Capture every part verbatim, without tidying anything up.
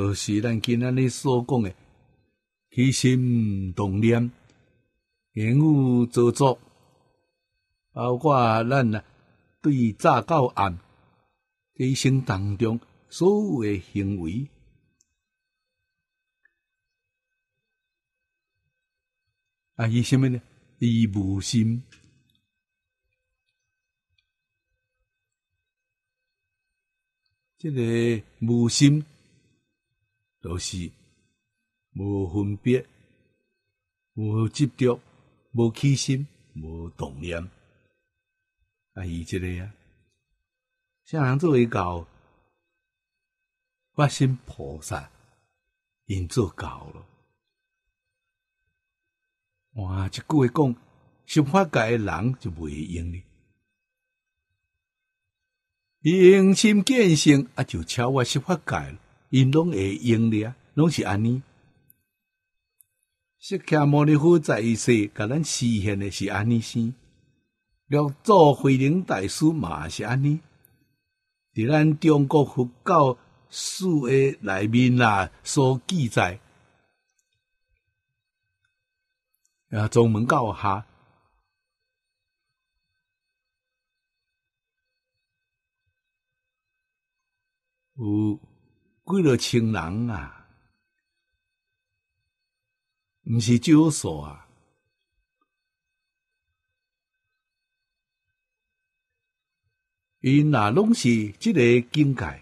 就是咱今仔日所讲的起心动念、言语造作，包括咱啊对早到暗一生当中所有的行为，啊，伊什么呢？伊无心。这个无心，就是无分别、无执着、无起心、无动念。啊，伊这个啊，啥人做为到发心菩萨，因做到了。哇，一句话讲，十法界的人就袂用哩。用心见性啊，就超越十法界，因拢会用哩啊，拢是安尼。释迦牟尼佛在世，甲咱示现的是安尼先。六祖慧能大师嘛是安尼，伫咱中国佛教史的内面啦，所记载啊，宗门教下。有几落千人啊，毋是少数啊。因若拢是即个境界，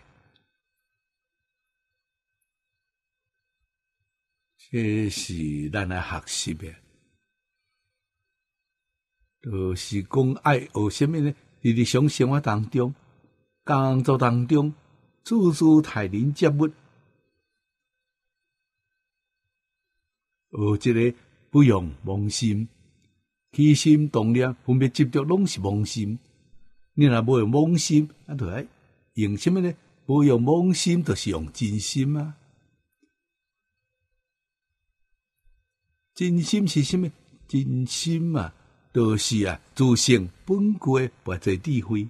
这是咱来学习的。就是讲爱学什么呢？伫日常生活当中、工作当中。处处待人接物，学这个不用妄心，起心动念、分别执着，拢是妄心。你若无用妄心，啊，就来用什么呢？无用妄心，就是用真心啊。真心是什么？真心啊，就是啊，自性本具或者智慧。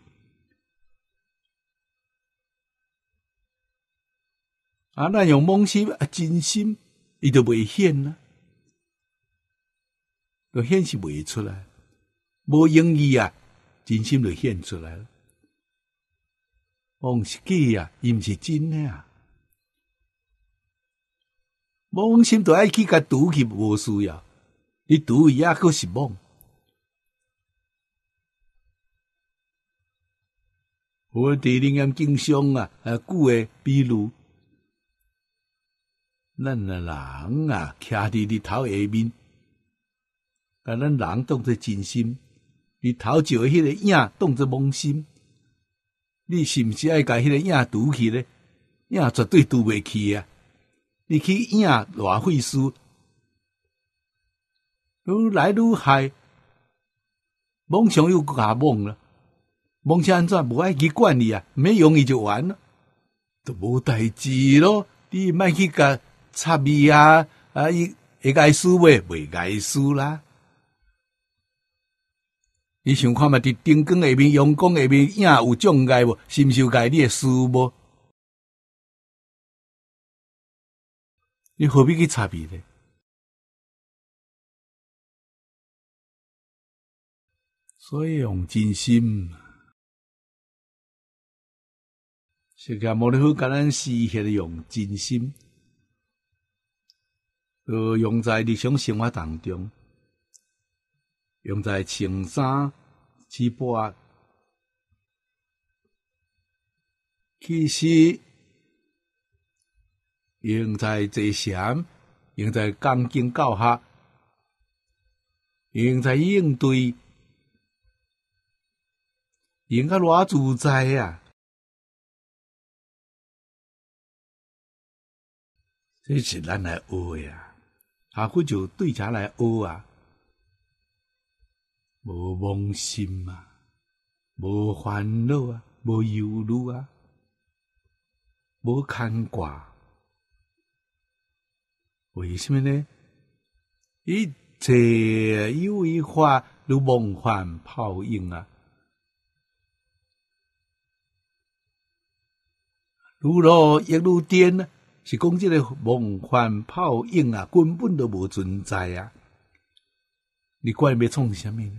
啊，咱用妄心啊，真心，伊就袂显啦，就显示袂出来。无用意啊，真心就显出来了。妄是假啊，伊毋是真的啊。妄心就爱去甲拄去，无需要。你拄伊啊，佫是妄。我伫灵验经上啊，啊，古诶比如。咱啊人啊，徛伫日头下面，把咱人当作真心，日头照迄个影当作妄心。你是毋是爱甲迄个影拄去咧？影绝对拄袂去啊！你去影偌费事，愈来愈害，妄想又加妄了。妄想安怎无爱去管你啊？免用伊就完了，就无代志咯。你莫去甲插伊啊！啊，伊会解输袂？袂解输啦！你想看嘛？伫灯光下面、阳光下面，影有障碍无？是毋是有解你诶输无？你何必去插伊呢？所以用真心，释迦牟尼佛甲咱示现用真心。呃，用在日常生活当中，用在穿衫、吃饭，其实用在坐禅，用在讲经教学，用在应对，用较偌自在啊！这是咱来学呀。下回就对茶来学啊，无妄心啊，无烦恼啊，无忧虑啊，无牵挂。为什么呢？一切有为法如梦幻泡影啊，如露亦如电啊， 是讲这个梦幻泡影啊，根本都无存在啊！你怪要创什么呢？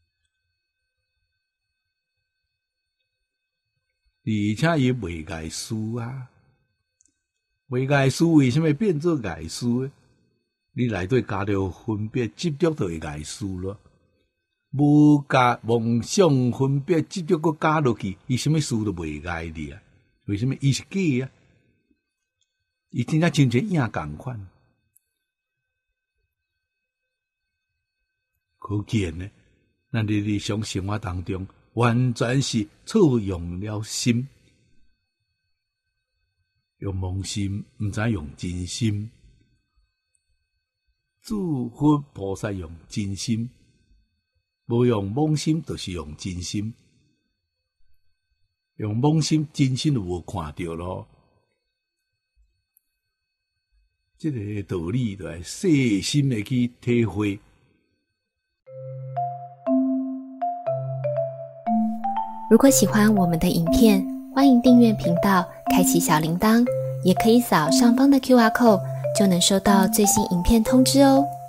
而且伊袂碍事啊，袂碍事为什么变做碍事呢？你内底加着分别执着，就会碍事咯。无加梦想分别执着，佮加落去，伊什么事都袂碍你啊？为什么？伊是假啊？伊真正亲像影共款，可见呢，咱日日常生活当中，完全是错用了心，用妄心，毋知用真心。诸佛菩萨用真心，无用妄心，就是用真心。用妄心，真心就无看到咯。这个道理就要细心的去体会。 如果喜欢我们的影片，欢迎订阅频道，开启小铃铛，也可以扫上方的 Q R code，就能收到最新影片通知哦。